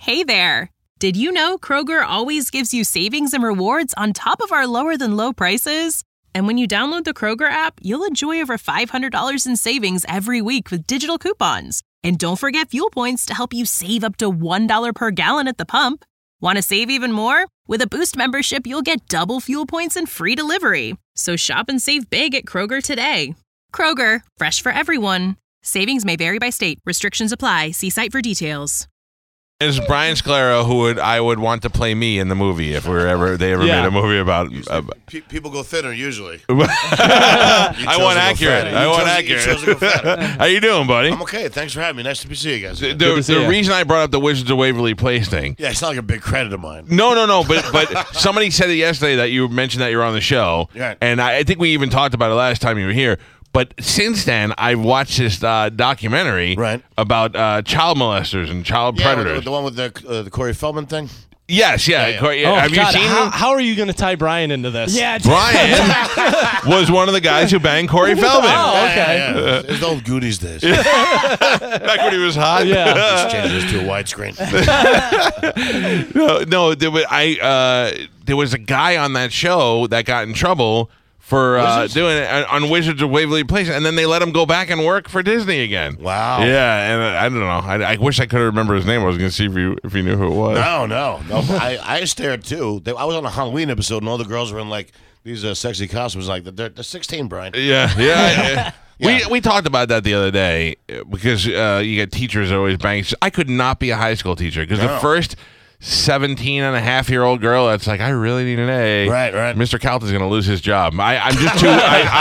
Hey there! Did you know Kroger always gives you savings and rewards on top of our lower-than-low prices? And when you download the Kroger app, you'll enjoy over $500 in savings every week with digital coupons. And don't forget fuel points to help you save up to $1 per gallon at the pump. Want to save even more? With a Boost membership, you'll get double fuel points and free delivery. So shop and save big at Kroger today. Kroger, fresh for everyone. Savings may vary by state. Restrictions apply. See site for details. Is Brian Scalera who I would want to play me in the movie if they ever made a movie about. People go thinner usually. I want accurate. How you doing, buddy? I'm okay. Thanks for having me. Nice to see you guys. The reason I brought up the Wizards of Waverly Place thing. Yeah, it's not like a big credit of mine. No. But somebody said it yesterday that you mentioned that you were on the show, and I think we even talked about it last time you were here. But since then, I've watched this documentary about child molesters and child predators. The one with the Corey Feldman thing? Yes, yeah. Oh, have you seen him? How are you going to tie Brian into this? Yeah, Brian was one of the guys who banged Corey Feldman. Oh, okay. Yeah. It's the old Goonies days. Back when he was hot. Yeah. Just changes to a widescreen. No, there was a guy on that show that got in trouble for doing it on Wizards of Waverly Place, and then they let him go back and work for Disney again. Wow. Yeah, and I don't know. I wish I could remember his name. I was going to see if he knew who it was. No. I stared too. I was on a Halloween episode, and all the girls were in like these sexy costumes. Like they're 16, Brian. Yeah. We talked about that the other day because you get teachers that always bang. I could not be a high school teacher because the first 17-and-a-half-year-old girl that's like, I really need an A. Right. Mr. Calton's going to lose his job. I'm just too.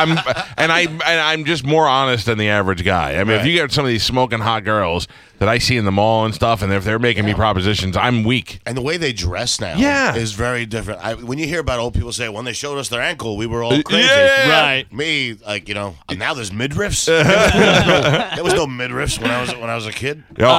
I'm just more honest than the average guy. I mean, if you get some of these smoking hot girls that I see in the mall and stuff, and if they're making me propositions, I'm weak. And the way they dress now is very different. When you hear about old people say, when they showed us their ankle, we were all crazy. Right. Me, now there's midriffs. There was no midriffs when I was a kid.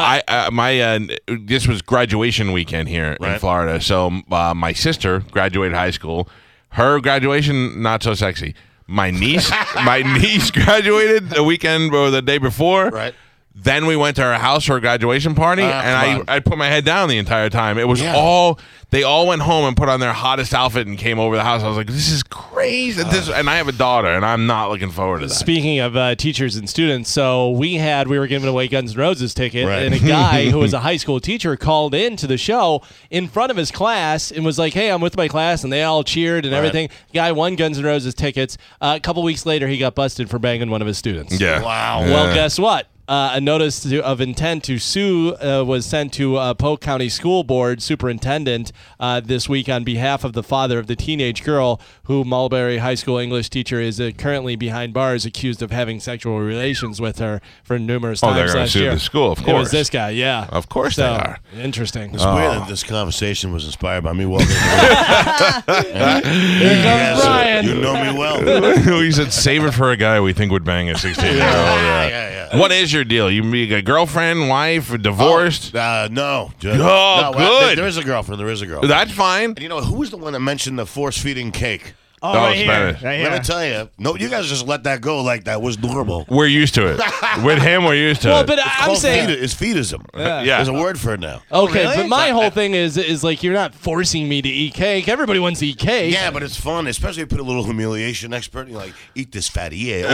This was graduation weekend here in Florida. So my sister graduated high school. Her graduation, not so sexy. My niece graduated the weekend or the day before. Right. Then we went to her house for a graduation party, and I put my head down the entire time. It was they all went home and put on their hottest outfit and came over the house. I was like, this is crazy. And I have a daughter, and I'm not looking forward to that. Speaking of teachers and students, so we were giving away Guns N' Roses ticket, and a guy who was a high school teacher called in to the show in front of his class and was like, hey, I'm with my class, and they all cheered and everything. The guy won Guns N' Roses tickets. A couple weeks later, he got busted for banging one of his students. Yeah. Wow. Well, guess what? A notice of intent to sue was sent to Polk County School Board Superintendent this week on behalf of the father of the teenage girl who Mulberry High School English teacher is currently behind bars accused of having sexual relations with her for numerous times they're going to last sue year. the school, of course. It was this guy, yeah. Of course they are. Interesting. It's weird that this conversation was inspired by me walking. Brian. You know me well. We said save it for a guy we think would bang a 16-year-old. Yeah. What is your deal? You meet a girlfriend, wife, divorced? No. Good. There is a girlfriend. That's fine. And who was the one that mentioned the force-feeding cake? Oh, That right was here. Spanish. Right here. Let me tell you. No, you guys just let that go like that was normal. We're used to it. With him, we're used to Well, it. but I'm saying... It's fetism. Yeah. There's a word for it now. Okay, Really? but my whole thing is like you're not forcing me to eat cake. Everybody wants to eat cake. Yeah, but it's fun, especially if you put a little humiliation expert. You're like, eat this fatty. Yeah.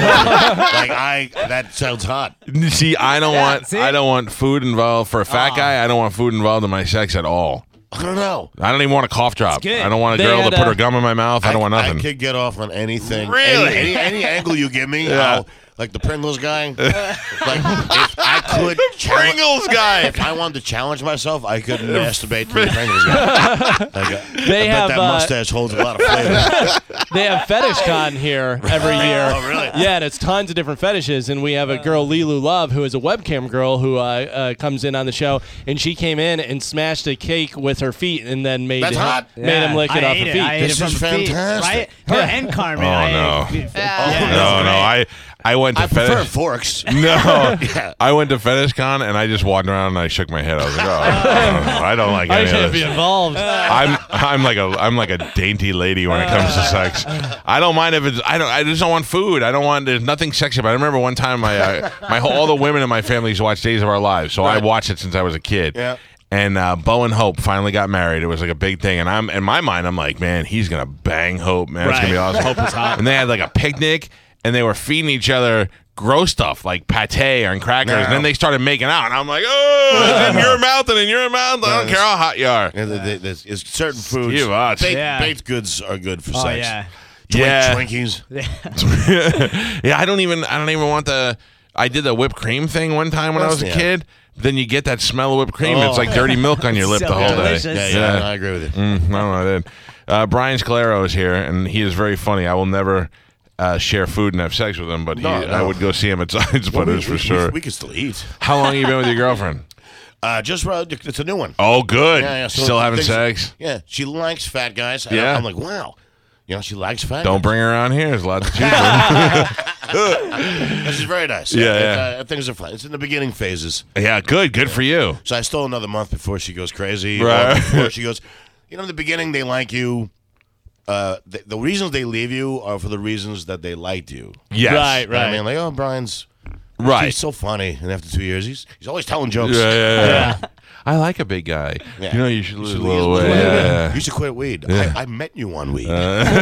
That sounds hot. See, I don't want food involved for a fat Ah. guy. I don't want food involved in my sex at all. I don't know. I don't even want a cough drop. good. I don't want a They girl had to put her gum in my mouth. I don't want nothing. I could get off on anything. Really? Any angle you give me. Yeah. Like the Pringles guy. Like if I could Pringles guy. If I wanted to challenge myself, I could masturbate to the Pringles guy. They I have bet that mustache holds a lot of flavor. They have Fetish Con here every year. Oh, really? Yeah, and it's tons of different fetishes. And we have a girl, Lilu Love, who is a webcam girl who comes in on the show. And she came in and smashed a cake with her feet and then made That's hot. him lick it off her feet. I ate This it from is the feet, fantastic. right? Her and Carmen. Oh, no. Yeah. I went to I prefer fetish. forks. No, Yeah. I went to Fetish Con and I just walked around and I shook my head. I was like, I don't like I any shouldn't of be this. involved. I'm like a dainty lady when it comes to sex. I don't mind if it's. I just don't want food. I don't want. There's nothing sexy about it. I remember one time all the women in my family used to watch Days of Our Lives, so I watched it since I was a kid. Yeah. And Bo and Hope finally got married. It was like a big thing. And I'm in my mind, I'm like, man, he's gonna bang Hope, man. It's gonna be awesome. Hope is hot. And they had like a picnic, and they were feeding each other gross stuff like pate and crackers. And then they started making out, and I'm like, oh, it's in your mouth and in your mouth. I don't care how hot you are. And there's certain foods. Baked goods are good for sex. Yeah. Twinkies. Yeah, I don't even want the. I did the whipped cream thing one time when I was a kid. Then you get that smell of whipped cream. It's like dirty milk on your lip the whole delicious. day. Yeah, I agree with you. I don't know. I did. Brian Scalero is here, and he is very funny. I will never share food and have sex with him, but I would go see him at Science Butters for sure. We can still eat. How long have you been with your girlfriend? It's a new one. Oh, good. Yeah, so still having sex? Yeah, she likes fat guys. And Yeah. I'm like, wow. She likes fat Don't guys. bring her around here. There's lots of cheaper. This is very nice. Things are fun. It's in the beginning phases. Yeah, good for you. So I still another month before she goes crazy. Right. Or before she goes, in the beginning they like you. The reasons they leave you are for the reasons that they liked you. Yes. Right. I mean, like, Brian's Right. he's so funny, and after 2 years, he's always telling jokes. Yeah. I like a big guy. Yeah. You should lose a little weight. Yeah. You should quit weed. Yeah. I met you on weed.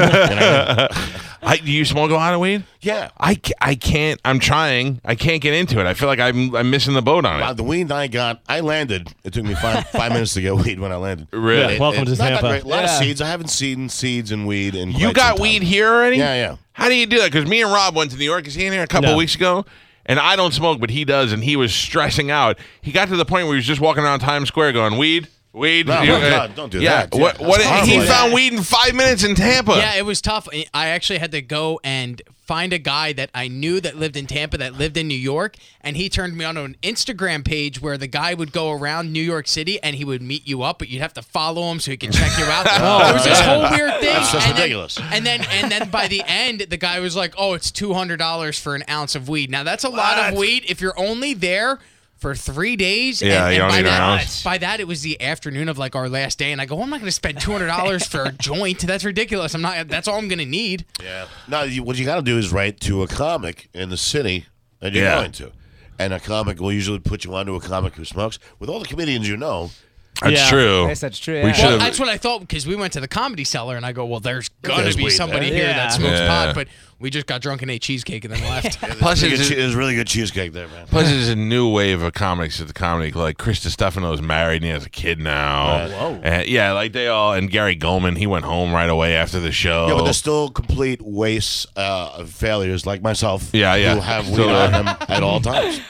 Do you smoke a lot of weed? Yeah. I can't. I'm trying. I can't get into it. I feel like I'm missing the boat on it. The weed I landed. It took me five minutes to get weed when I landed. Really? Yeah, welcome to not Tampa. great. A lot of seeds. I haven't seen seeds and weed in You quite got some time. weed here already? Yeah. How do you do that? Because me and Rob went to New York. Is he in here a couple of weeks ago? And I don't smoke, but he does, and he was stressing out. He got to the point where he was just walking around Times Square going, weed. No, God, don't do that. What he horrible. found weed in 5 minutes in Tampa. Yeah, it was tough. I actually had to go and find a guy that I knew that lived in Tampa, that lived in New York, and he turned me on to an Instagram page where the guy would go around New York City and he would meet you up, but you'd have to follow him so he could check you out. It was this whole weird thing. That's just and ridiculous. And then by the end, the guy was like, "Oh, it's $200 for an ounce of weed." Now that's a lot of weed if you're only there for 3 days. Yeah, and you don't by need an that, ounce. by that, it was the afternoon of like our last day, and I go, I'm not going to spend $200 for a joint. That's ridiculous. I'm not. That's all I'm going to need. Yeah. No, what you got to do is write to a comic in the city that you're going to, and a comic will usually put you onto a comic who smokes. With all the comedians you know. That's true. Yes, that's true. We Yeah. should Well, have. that's what I thought because we went to the Comedy Cellar, and I go, well, there's going There's to be weed somebody there. here that smokes Yeah. pot, but we just got drunk and ate cheesecake and then left. Plus, There's really good cheesecake there, man. Plus, there's a new wave of comics at the comedy. Like Chris Stefano's married and he has a kid now. Whoa. And, yeah, like they all. And Gary Goldman, he went home right away after the show. Yeah, but there's still complete wastes of failures like myself. Yeah. Who have weed Still on there. them at all times.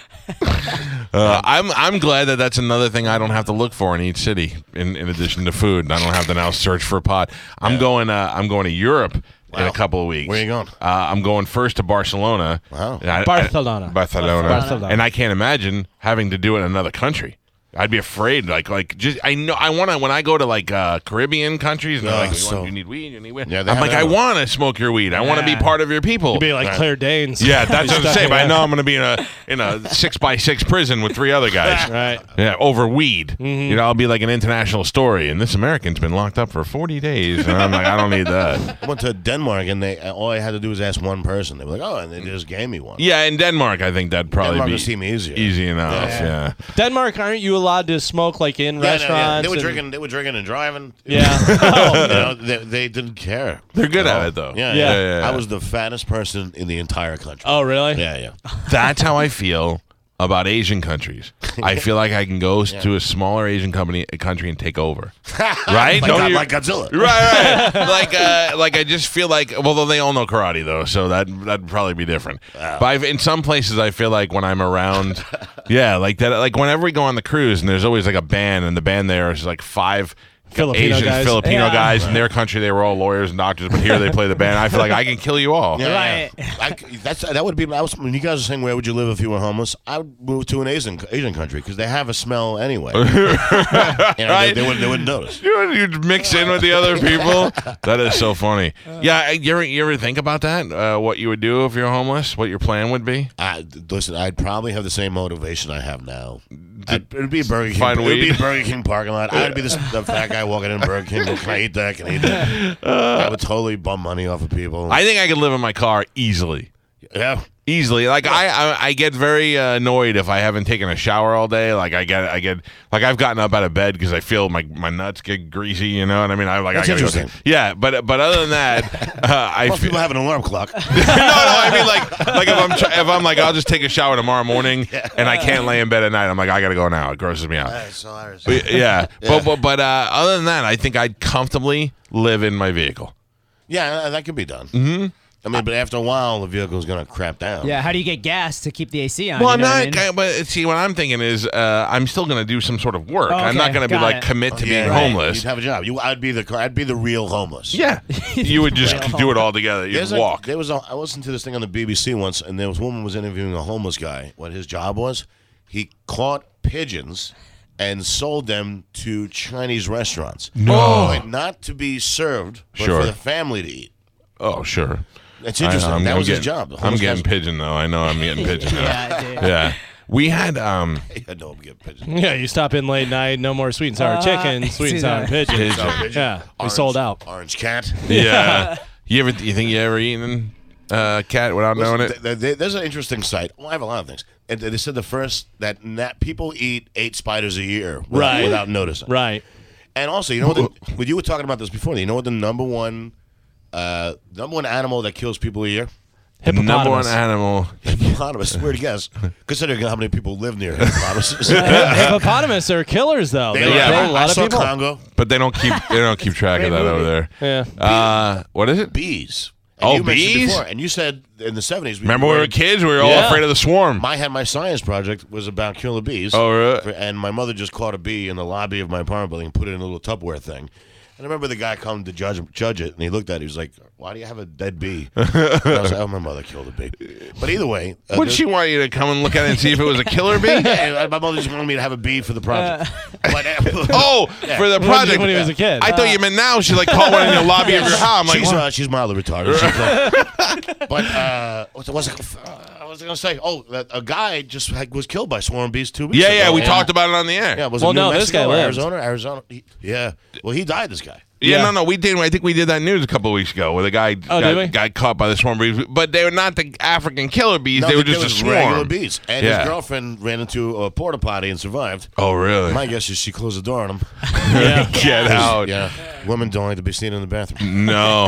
I'm glad that that's another thing I don't have to look for in each city. In addition to food, I don't have to now search for a pot. I'm going to Europe in a couple of weeks. Where are you going? I'm going first to Barcelona. Wow. And Barcelona. Barcelona. And I can't imagine having to do it in another country. I'd be afraid. Like just I know I want to when I go to like Caribbean countries and they're like, you need weed, you need weed. Yeah, I'm like, I want to smoke your weed. I want to be part of your people. You'd be like Claire Danes. Yeah, that's what I'm saying. But I know I'm going to be in a 6x6 prison with 3 other guys. Right. Yeah, over weed. I'll be like an international story, and this American's been locked up for 40 days, and I'm like, I don't need that. I went to Denmark, and all I had to do was ask one person. They were like, "Oh," and they just gave me one. Yeah, in Denmark, I think that'd probably Denmark be would seem easier. easy enough. Yeah. Denmark, aren't you allowed to smoke like in restaurants? They were and- drinking. They were drinking and driving. Yeah. They didn't care. They're good at it though. Yeah. I was the fattest person in the entire country. Oh, really? Yeah. That's how I feel about Asian countries. I feel like I can go to a smaller Asian country and take over. Right? like Godzilla. Right. like I just feel like, although they all know karate though, so that'd probably be different. But in some places, I feel like when I'm around, like that, like whenever we go on the cruise, and there's always like a band, and the band there is like 5 Filipino Asian guys. Filipino Yeah. guys. In their country, they were all lawyers and doctors, but here they play the band. I feel like I can kill you all. Right. That would be. When you guys are saying where would you live if you were homeless, I would move to an Asian country because they have a smell anyway. Right? They wouldn't notice. You'd mix in with the other people. That is so funny. Yeah, you ever think about that? What you would do if you're homeless? What your plan would be? Listen, I'd probably have the same motivation I have now. It'd be a Burger King. Find It'd be weed? a Burger King parking lot. I'd be the fat guy walking in Burger King. Well, can I eat that? Can I eat that? I would totally bum money off of people. I think I could live in my car easily. Yeah. Easily, like I get very annoyed if I haven't taken a shower all day. Like I get like I've gotten up out of bed because I feel my nuts get greasy. You know what I mean? That's interesting. Yeah, but other than that, Most people have an alarm clock. no, I mean like if I'm like I'll just take a shower tomorrow morning and I can't lay in bed at night. I'm like I gotta go now. It grosses me out. That's hilarious. Yeah, but other than that, I think I'd comfortably live in my vehicle. Yeah, that could be done. Mm-hmm. I mean, but after a while, the vehicle's going to crap down. Yeah, how do you get gas to keep the AC on? Well, you know I'm what not. I mean? But see, what I'm thinking is, I'm still going to do some sort of work. Oh, I'm not okay, going to be got like it. commit to being right. homeless. You'd have a job. I'd be the real homeless. Yeah, you would just do it all together. You'd There's walk. I listened to this thing on the BBC once, and there was a woman was interviewing a homeless guy. What his job was, he caught pigeons and sold them to Chinese restaurants. No. Like, not to be served, but Sure. for the family to eat. Oh, sure. That's interesting. I'm That was his getting- job. The I'm homeless getting guy's- pigeon though. I know I'm getting pigeon now. Yeah, dude. Yeah. We had I know I'm getting pigeons. Yeah, you stop in late night, no more sweet and sour chicken, sweet and see sour that. pigeons. Pigeon. Yeah, we Orange- sold out. Orange cat. yeah. You think you ever eaten cat without knowing it? There's an interesting site. Well, I have a lot of things. And they said that people eat 8 spiders a year without noticing. Right. And also, you know what you were talking about this before. You know what the number one animal that kills people a year? Hippopotamus. Number one animal. Hippopotamus. Weird to guess, considering how many people live near hippopotamuses. Hippopotamus are killers, though. They Yeah, kill I a lot of saw people. Congo. But they don't keep track of that over there. Yeah. What is it? Bees. Oh, you mentioned bees? Before, and you said in the 70s. Remember when we were kids? We were all Yeah. afraid of the swarm. My science project was about killer bees. Oh, really? And my mother just caught a bee in the lobby of my apartment building and put it in a little Tupperware thing. And I remember the guy come to judge it, and he looked at it. He was like, "Why do you have a dead bee?" And I was like, "Oh, my mother killed a bee." But either way, Would she want you to come and look at it and see if it was a killer bee? Yeah, my mother just wanted me to have a bee for the project. Oh, for the project. When he was a kid. I thought you meant now she like caught one in the lobby of your house. I'm like, what? she's mildly retarded. But what was I going to say? Oh, a guy just was killed by swarm bees 2 weeks ago. Yeah, we talked about it on the air. Yeah, was Well, it New no, this Mexico guy or lived. Arizona. Yeah. Well, he died. This guy. Yeah, no, we did. I think we did that news a couple of weeks ago where the guy did we? got caught by the swarm bees. But they were not the African killer bees. they were just a swarm. regular bees. And Yeah. his girlfriend ran into a porta potty and survived. Oh, really? My guess is she closed the door on him. Get out. Yeah, women don't like to be seen in the bathroom. No,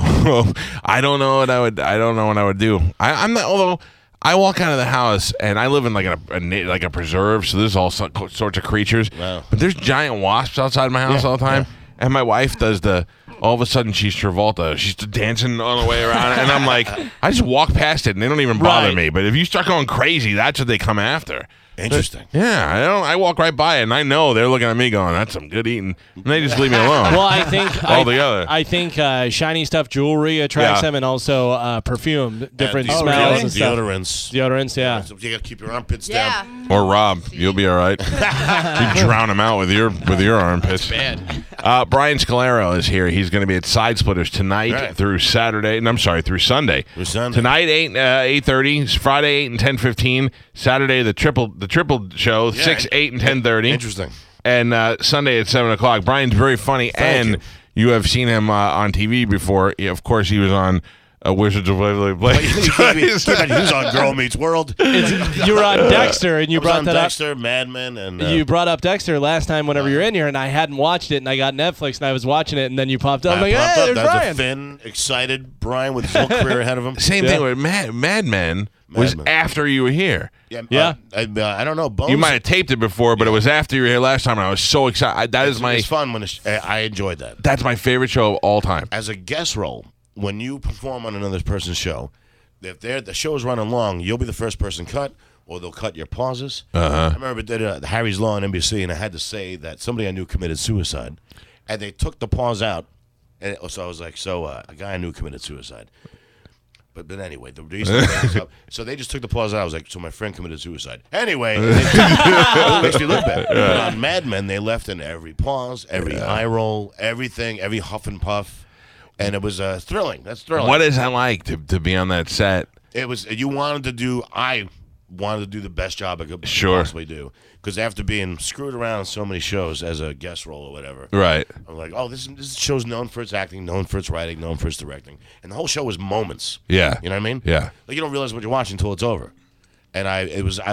I don't know what I would. I don't know what I would do. I'm not. Although I walk out of the house and I live in like a preserve, so there's all sorts of creatures. Wow. But there's giant wasps outside my house all the time, and my wife does the. All of a sudden, she's Travolta. She's dancing on the way around, and I'm like, I just walk past it, and they don't even bother Right. me. But if you start going crazy, that's what they come after. Interesting. Yeah, I walk right by it, and I know they're looking at me going, "That's some good eating," and they just leave me alone. Well, I think Altogether. I think shiny stuff jewelry attracts Yeah. them, and also perfume, different And smells and stuff. deodorants. Deodorants, yeah. So you got to keep your armpits Yeah. down. Or Rob, you'll be all right. You drown him out with your armpits. Bad. Brian Scalero is here. He's going to be at Side Splitters tonight Right. through Saturday. No, I'm sorry, through Sunday. Through Sunday. Tonight 8:30. Friday 8 and 10:15. Saturday the triple show 6, 8 and 10:30. Interesting. And Sunday at 7:00. Brian's very funny, and you have seen him on TV before. Of course, he was on Wizards of Waverly Place. He was on Girl Meets World. You were on Dexter, and you I was brought on that Dexter, Mad Men, and up. You brought up Dexter last time whenever you're in here, and I hadn't watched it, and I got Netflix, and I was watching it, and then you popped up. I'm like, popped hey, up. there's That was Brian. a thin, excited Brian with his whole career ahead of him. Same thing with Mad Men was Men. after you were here. Yeah. I don't know. Bones, You might have taped it before, but it was after you were here last time, and I was so excited. It's fun when I enjoyed that. That's my favorite show of all time. As a guest role, when you perform on another person's show, if the show is running long, you'll be the first person cut, or they'll cut your pauses. I remember did Harry's Law on NBC, and I had to say that somebody I knew committed suicide, and they took the pause out, and so I was like, a guy I knew committed suicide. But anyway, the reason I brought this up, so they just took the pause out. I was like, so my friend committed suicide. Anyway, it makes me look bad. But on Mad Men, they left in every pause, every eye roll, everything, every huff and puff. And it was thrilling. That's thrilling. What is that like to be on that set? It was. You wanted to do. I wanted to do the best job I could Sure. possibly do. Because after being screwed around on so many shows as a guest role or whatever, Right. I'm like, oh, this show's known for its acting, known for its writing, known for its directing, and the whole show was moments. Yeah. You know what I mean? Yeah. Like you don't realize what you're watching until it's over. And I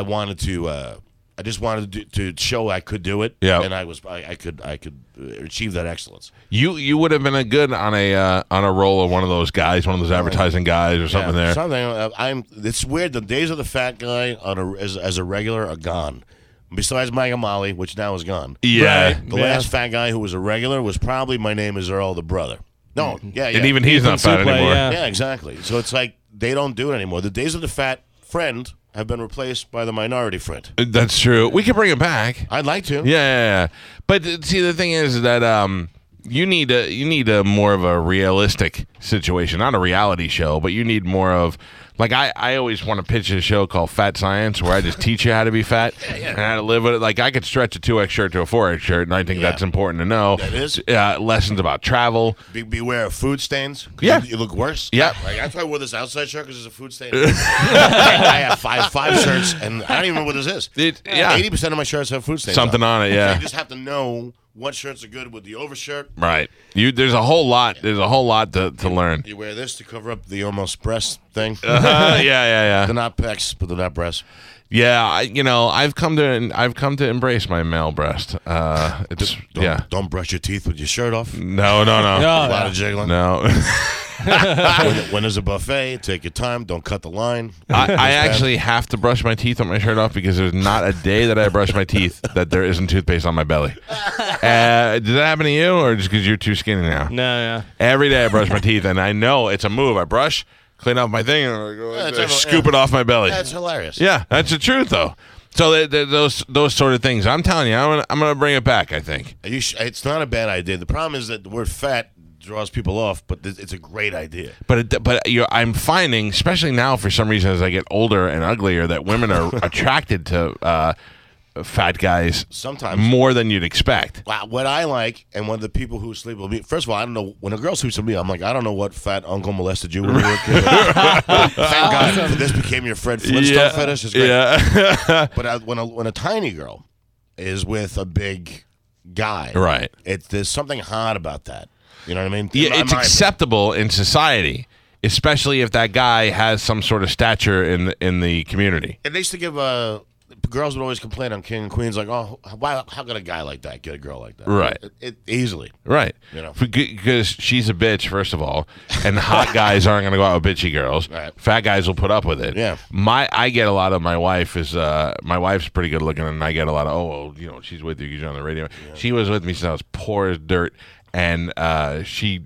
just wanted to show I could do it. Yeah. And I could achieve that excellence. You would have been a good on a role of one of those guys, one of those advertising guys or something there. Something. It's weird. The days of the fat guy as a regular are gone. Besides Mike and Molly, which now is gone. Yeah. The last fat guy who was a regular was probably My Name Is Earl, the brother. No, yeah. And even he's not fat Suplee, anymore. yeah. Yeah, exactly. So it's like they don't do it anymore. The days of the fat friend have been replaced by the minority friend. That's true. We could bring it back. I'd like to. Yeah. But see, the thing is that you need a more of a realistic situation, not a reality show, but you need more of. Like, I always want to pitch a show called Fat Science where I just teach you how to be fat and how to live with it. Like, I could stretch a 2X shirt to a 4X shirt, and I think that's important to know. That is. Lessons about travel. Beware of food stains. 'Cause Yeah. You look worse. Yeah. Like, that's why I wore this outside shirt, because there's a food stain. I have five shirts, and I don't even know what this is. 80% of my shirts have food stains Something on it, yeah. So you just have to know what shirts are good with the overshirt. Right. There's a whole lot. There's a whole lot to learn. You wear this to cover up the almost breast thing. Yeah. They're not pecs, but they're not breasts. Yeah, I've come to embrace my male breast. Don't brush your teeth with your shirt off. No. A lot of jiggling. No. When there's a buffet, take your time. Don't cut the line. I actually have to brush my teeth with my shirt off because there's not a day that I brush my teeth that there isn't toothpaste on my belly. Did that happen to you, or just because you're too skinny now? No, yeah. Every day I brush my teeth, and I know it's a move. I brush, clean off my thing, and I scoop it off my belly. That's hilarious. Yeah, that's the truth, though. So those sort of things. I'm telling you, I'm gonna bring it back. I think It's not a bad idea. The problem is that the word fat draws people off, but it's a great idea. But I'm finding, especially now, for some reason, as I get older and uglier, that women are attracted to fat guys sometimes more than you'd expect. What I like, and when the people who sleep with me, first of all, I don't know, when a girl sleeps with me, I'm like, I don't know what fat uncle molested you when you were a kid. Thank God this became your Fred Flintstone fetish. It's great. Yeah. But when a tiny girl is with a big guy, right? There's something hot about that. You know what I mean? Yeah, it's acceptable in society, especially if that guy has some sort of stature in the community. And they used to give girls would always complain on King and Queens, like, oh, how could a guy like that get a girl like that? Right. Easily. Right. You know, because she's a bitch, first of all, and hot guys aren't going to go out with bitchy girls. Right. Fat guys will put up with it. Yeah. I get a lot of my wife is my wife's pretty good looking, and I get a lot of she's with you because you're on the radio. Yeah. She was with me since I was poor as dirt. And she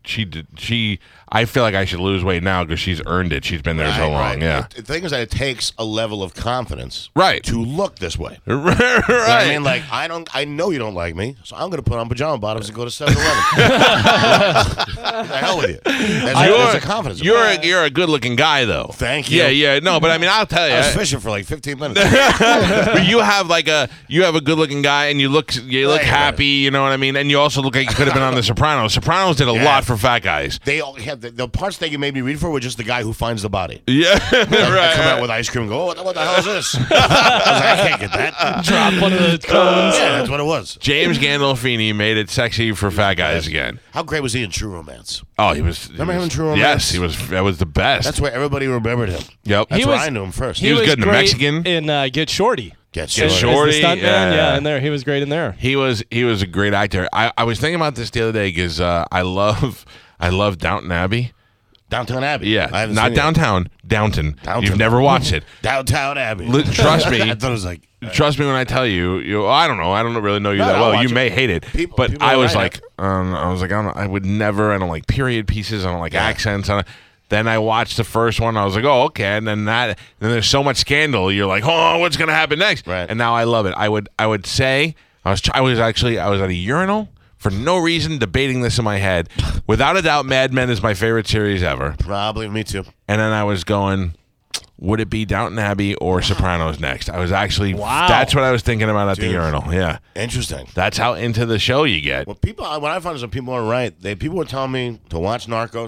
I feel like I should lose weight now because she's earned it. She's been there so long. Right. Yeah. The thing is that it takes a level of confidence, right, to look this way. Right. You know what I mean, like I know you don't like me, so I'm going to put on pajama bottoms and go to 7-Eleven. The hell with you. There's a confidence. You're a good looking guy though. Thank you. Yeah. No, but I mean, I'll tell you, I was fishing for like 15 minutes. But you have a good looking guy, and you look happy. You know what I mean, and you also look like you could have been on The Sopranos. Sopranos did a lot for fat guys. They all have the parts that you made me read for were just the guy who finds the body. Yeah, right. I come out with ice cream and go, what the hell is this? I was like, I can't get that. Drop one of the cones. Yeah, that's what it was. James Gandolfini made it sexy for fat guys again. How great was he in True Romance? Oh, he was. Remember him in True Romance? Yes, he was. That was the best. That's where everybody remembered him. Yep. That's where I knew him first. He was good in The great Mexican. In Get Shorty. Get Shorty. The stuntman, in there. He was great in there. He was a great actor. I was thinking about this the other day because I love Downton Abbey. Downtown Abbey. Yeah, not downtown. Downton. You've never watched it. Downtown Abbey. Trust me. I thought it was like. Trust me when I tell you. I don't know. I don't really know you that well. You may hate it, but I was like, I would never. I don't like period pieces. I don't like accents. Then I watched the first one. I was like, oh, okay. And then there's so much scandal. You're like, oh, what's gonna happen next? Right. And now I love it. I would say I was at a urinal for no reason, debating this in my head. Without a doubt, Mad Men is my favorite series ever. Probably me too. And then I was going, would it be Downton Abbey or Sopranos next? I was actually, that's what I was thinking about at the urinal. Yeah. Interesting. That's how into the show you get. What I find is when people are right, people were telling me to watch Narcos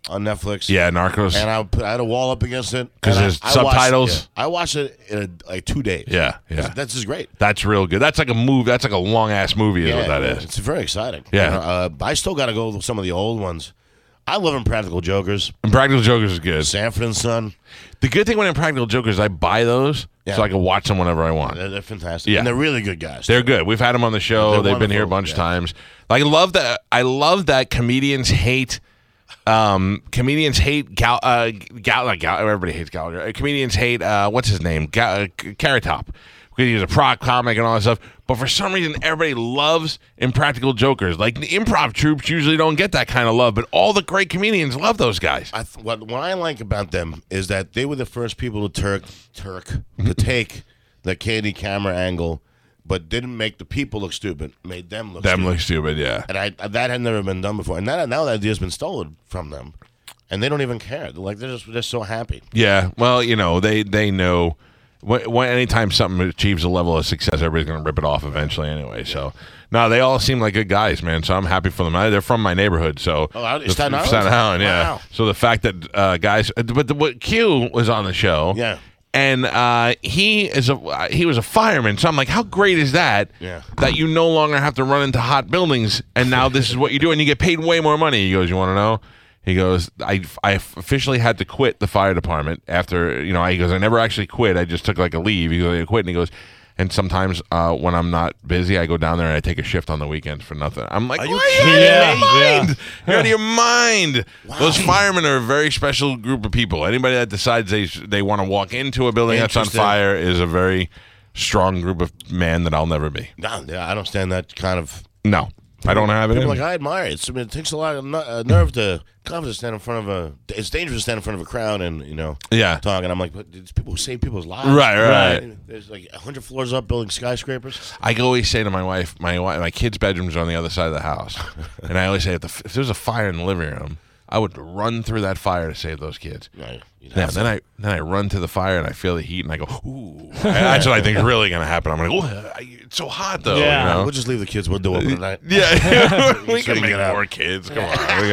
on Netflix. Yeah, Narcos. And I had a wall up against it. Because there's subtitles. I watched it in like 2 days. Yeah. That's just great. That's real good. That's like a movie. That's like a long-ass movie is what that is. It's very exciting. Yeah. I still got to go with some of the old ones. I love Impractical Jokers. Impractical Jokers is good. Sanford and Son. The good thing with Impractical Jokers is I buy those so I can watch them whenever I want. They're fantastic. Yeah. And they're really good guys. They're good. We've had them on the show. They've been here a bunch of times. Like, I love that comedians hate everybody hates Gallagher. Comedians hate what's his name? Carrot Top. Because he's a prop comic and all that stuff. But for some reason, everybody loves Impractical Jokers. Like, the improv troops usually don't get that kind of love, but all the great comedians love those guys. What I like about them is that they were the first people to take the candy camera angle, but didn't make the people look stupid, made them look stupid. Yeah. And that had never been done before. And now that idea's been stolen from them, and they don't even care. They're just so happy. Yeah. Well, they know. Anytime something achieves a level of success, everybody's going to rip it off eventually anyway. So, no, they all seem like good guys, man. So I'm happy for them. They're from my neighborhood. So, Staten Island? Staten Island, yeah. Wow. So the fact that guys, but Q was on the show, yeah, and he was a fireman. So I'm like, how great is that? Yeah. That you no longer have to run into hot buildings, and now this is what you do, and you get paid way more money. He goes, you want to know? He goes, I officially had to quit the fire department after, he goes, I never actually quit. I just took like a leave. He goes, I quit. And he goes, and sometimes when I'm not busy, I go down there and I take a shift on the weekends for nothing. I'm like, you're out of your mind. Wow. Those firemen are a very special group of people. Anybody that decides they want to walk into a building that's on fire is a very strong group of men that I'll never be. No, I don't stand that kind of... No. I don't have it. People I admire it. It takes a lot of nerve to confidence to stand in front of it's dangerous to stand in front of a crowd and talk. And I'm like, but it's people who save people's lives. Right. There's like 100 floors up building skyscrapers. I always say to my wife, my kids' bedrooms are on the other side of the house, and I always say if there's a fire in the living room, I would run through that fire to save those kids. Right. Then I run to the fire and I feel the heat and I go, ooh. That's what I think is really going to happen. I'm like, oh, it's so hot though. Yeah. We'll just leave the kids' window open tonight. Yeah. We can make more kids. Come on. We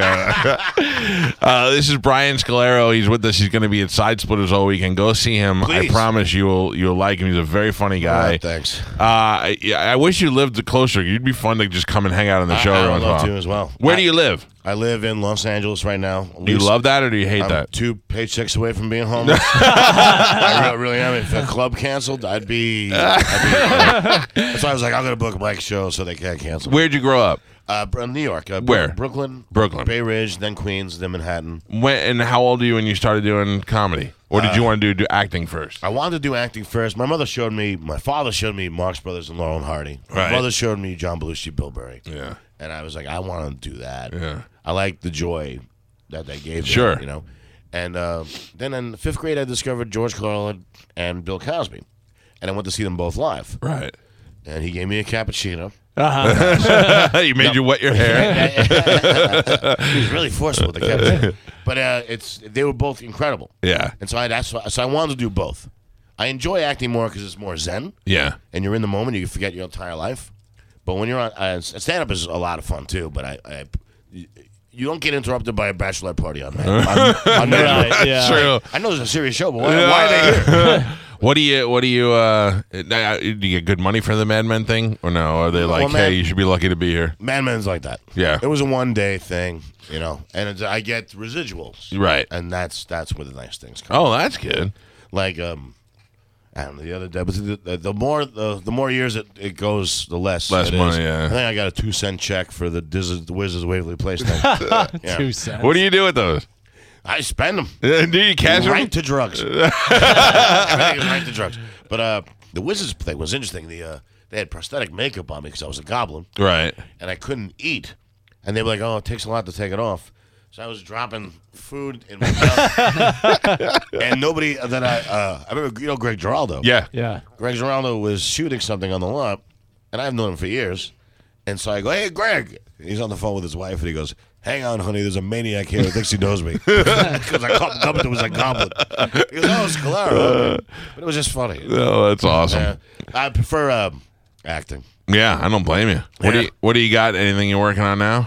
got this is Brian Scalero. He's with us. He's going to be at Side Splitters all weekend. Go see him. Please. I promise you'll like him. He's a very funny guy. Thanks. I wish you lived closer. You'd be fun to just come and hang out on the show. I would love to as well. Where do you live? I live in Los Angeles right now. Do you love that or do you hate that? 2 paychecks away from being homeless. I really am. If a club canceled, I'd be that's why I was like, I'm going to book Mike's show so they can't cancel. Where'd you grow up? New York. Where? Brooklyn, Bay Ridge, then Queens, then Manhattan. And how old are you when you started doing comedy? Or did you want to do acting first? I wanted to do acting first. My father showed me Marx Brothers and Laurel and Hardy. My brother showed me John Belushi, Bill Murray. Yeah. And I was like, I want to do that. Yeah. I like the joy that they gave me. Sure. And then in the 5th grade, I discovered George Carlin and Bill Cosby. And I went to see them both live. Right. And he gave me a cappuccino. He made you wet your hair. He was really forceful with the cappuccino. But they were both incredible. Yeah. And so I wanted to do both. I enjoy acting more because it's more zen. Yeah. And you're in the moment. You forget your entire life. But when you're on stand-up is a lot of fun, too. But you don't get interrupted by a bachelorette party on that. Right, yeah. True. I know it's a serious show, but why are they here? What do you do you get good money for the Mad Men thing or no? Are they like, hey, you should be lucky to be here? Mad Men's like that. Yeah. It was a one-day thing, and I get residuals. Right. And that's where the nice things come. Oh, that's good. Like I don't know, the other day, but the more years it goes, the less money. Yeah. I think I got a 2-cent check for the Wizards Waverly Place thing. 2 cents. What do you do with those? I spend them. Do you cash them? Right to drugs. Everything is right to drugs. But the Wizards thing was interesting. They had prosthetic makeup on me because I was a goblin. Right. And I couldn't eat. And they were like, oh, it takes a lot to take it off. So I was dropping food in my mouth. And nobody that I remember, Greg Giraldo. Yeah. Yeah. Greg Giraldo was shooting something on the lot, and I've known him for years. And so I go, hey, Greg. He's on the phone with his wife, and he goes, hang on, honey, there's a maniac here who thinks he knows me. Because I called him up was a goblin. He goes, oh, it's Scalero. But it was just funny. Oh, that's awesome. I prefer acting. Yeah, I don't blame you. What do you got? Anything you're working on now?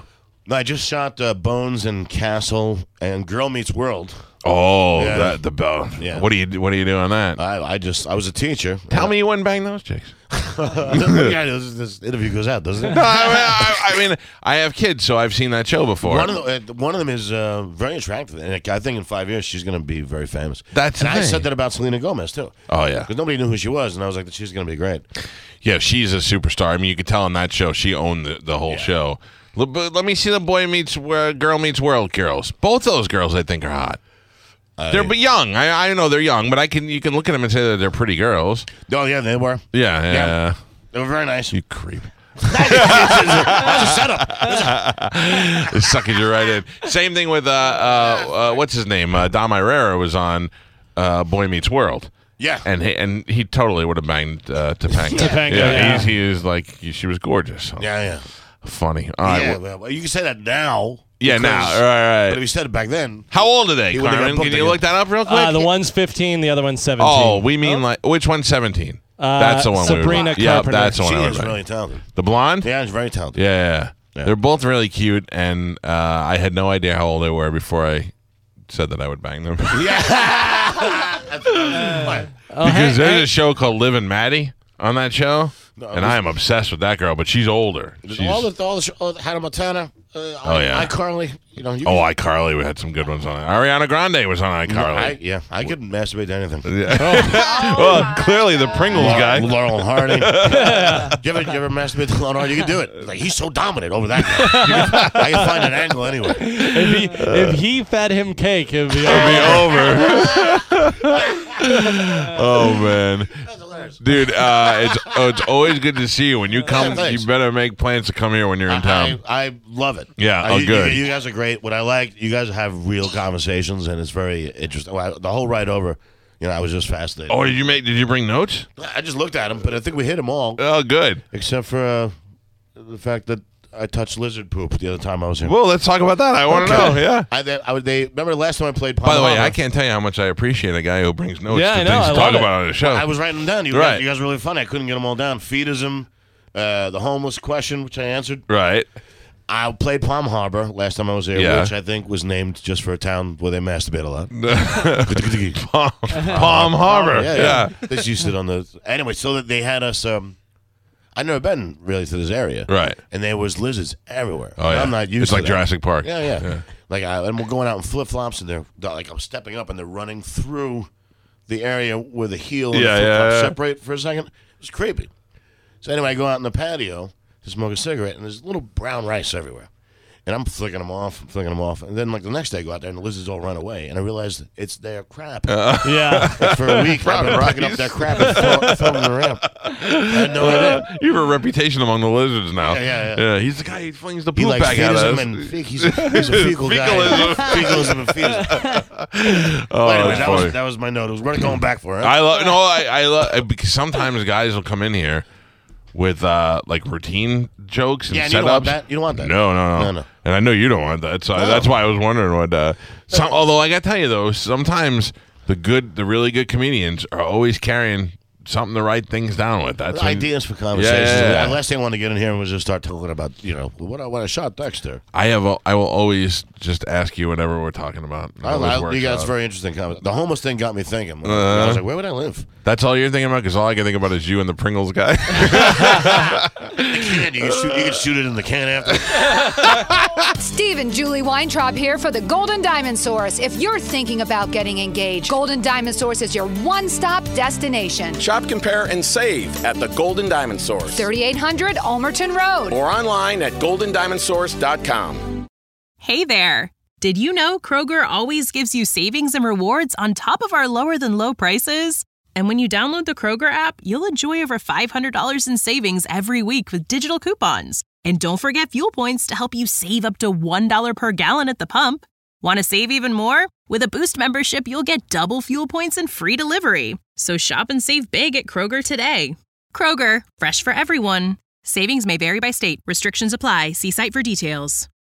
No, I just shot Bones and Castle and Girl Meets World. Oh, Yeah. the bell. Yeah. What do you do on that? I was a teacher. Tell me you wouldn't bang those chicks. Yeah, this interview goes out, doesn't it? No, I mean, I have kids, so I've seen that show before. One of them is very attractive, and I think in 5 years she's going to be very famous. That's and the I thing. said that about Selena Gomez too. Oh, yeah. Because nobody knew who she was, and I was like, she's going to be great. Yeah, she's a superstar. I mean, you could tell in that show she owned the whole show. But let me see the Girl Meets World girls. Both those girls, I think, are hot. They're young. I know they're young, but you can look at them and say that they're pretty girls. Oh yeah, they were. Yeah. They were very nice. You creep. That was a setup. It sucking you right in. Same thing with what's his name? Dom Irrera was on Boy Meets World. Yeah. And he totally would have banged Topanga. Topanga, Yeah, yeah. He is like she was gorgeous. So. Yeah. Funny. All right. Yeah, well, you can say that now. Yeah, because- now. Right. But if you said it back then, How old are they, He wouldn't have Carmen? got Can booked you look that up real quick? The one's 15, the other one's 17. Oh, we mean like which one's 17? That's the one. Sabrina Yeah, Carpenter. that's the one. she I is was really talented. The blonde? Yeah, she's very talented. Yeah. They're both really cute, and I had no idea how old they were before I said that I would bang them. Because there's a show called Liv and Maddie on that show, and I am obsessed with that girl, but she's older. She's, all the Hannah Montana. yeah. iCarly. You know. iCarly, we had some good ones on it. Ariana Grande was on iCarly. I could masturbate to anything. Well, clearly the Pringles guy. Laurel and Hardy. you ever masturbate to Laurel and Hardy? You can do it. Like he's so dominant over that guy. I can find an angle anyway. If he fed him cake, it'd be It'll be over. Oh man, dude, it's always good to see you. When you come, you better make plans to come here when you're in town. I love it. Yeah, good. You guys are great. What I like, you guys have real conversations, and it's very interesting. The whole ride over, I was just fascinated. Oh, did you bring notes? I just looked at them, but I think we hit them all. Oh, good. Except for the fact that I touched lizard poop the other time I was here. Well, let's talk about that. I want to know. Yeah. They remember the last time I played Palm By the way, Harbor? I can't tell you how much I appreciate a guy who brings notes Yeah, to I know, things I to talk love it. about on the show. I was writing them down. You Right. guys were really funny. I couldn't get them all down. Feedism, the homeless question, which I answered. Right. I played Palm Harbor last time I was there, Yeah. which I think was named just for a town where they masturbate a lot. Palm Harbor. Yeah. They used to sit on the... Anyway, so that they had us... I'd never been really to this area. Right. And there was lizards everywhere. Oh, yeah. I'm not used It's to like that. Jurassic Park. Yeah. Like, and we're going out in flip-flops, and they're like, I'm stepping up, and they're running through the area where the heel and the flip-flop separate for a second. It was creepy. So anyway, I go out in the patio to smoke a cigarette, and there's little brown rice everywhere. And I'm flicking them off. And then, like, the next day, I go out there, and the lizards all run away. And I realized it's their crap. Yeah. Like, for a week, I've been picking up their crap and throwing it around. I had no idea. You have a reputation among the lizards now. Yeah. He's the guy who flings the He poop likes back at us. fetism and he's a fecal guy. Fecalism and fetism. Oh, Anyway, that's funny. that was my note. It was worth going back for it. I love because sometimes guys will come in here with like routine jokes and Yeah, and setups. you don't want that? You don't want that? No. And I know you don't want that, so that's why I was wondering what. Although I got to tell you though, sometimes the really good comedians are always carrying something to write things down with. That's ideas for conversations. Yeah. The last thing I want to get in here was just start talking about what I shot Dexter. I will always just ask you whenever we're talking about. It always works You guys, out. very interesting comment. The homeless thing got me thinking. I was like, where would I live? That's all you're thinking about? Because all I can think about is you and the Pringles guy. You can shoot it in the can after. Steve and Julie Weintraub here for the Golden Diamond Source. If you're thinking about getting engaged, Golden Diamond Source is your one-stop destination. Shop, compare, and save at the Golden Diamond Source. 3800 Ulmerton Road. Or online at goldendiamondsource.com. Hey there. Did you know Kroger always gives you savings and rewards on top of our lower than low prices? And when you download the Kroger app, you'll enjoy over $500 in savings every week with digital coupons. And don't forget fuel points to help you save up to $1 per gallon at the pump. Want to save even more? With a Boost membership, you'll get double fuel points and free delivery. So shop and save big at Kroger today. Kroger, fresh for everyone. Savings may vary by state. Restrictions apply. See site for details.